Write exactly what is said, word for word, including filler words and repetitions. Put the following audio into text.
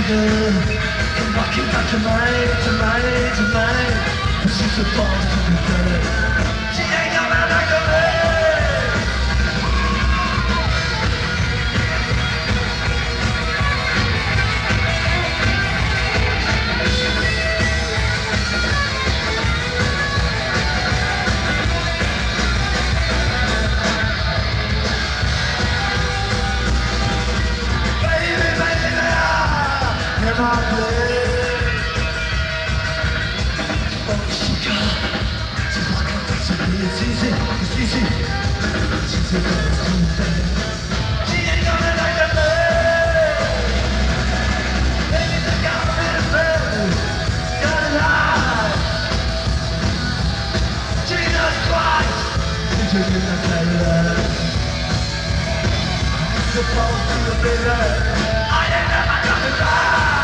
girl, come walking back tonight, tonight, tonight. She's supposed to be dead. She ain't coming back to me. It's easy, it's easy. She's a girl too bad. She ain't gonna like the man. Baby, the government man got it high. Jesus Christ, she's a good player. Supposed to be there. I ain't never gonna die.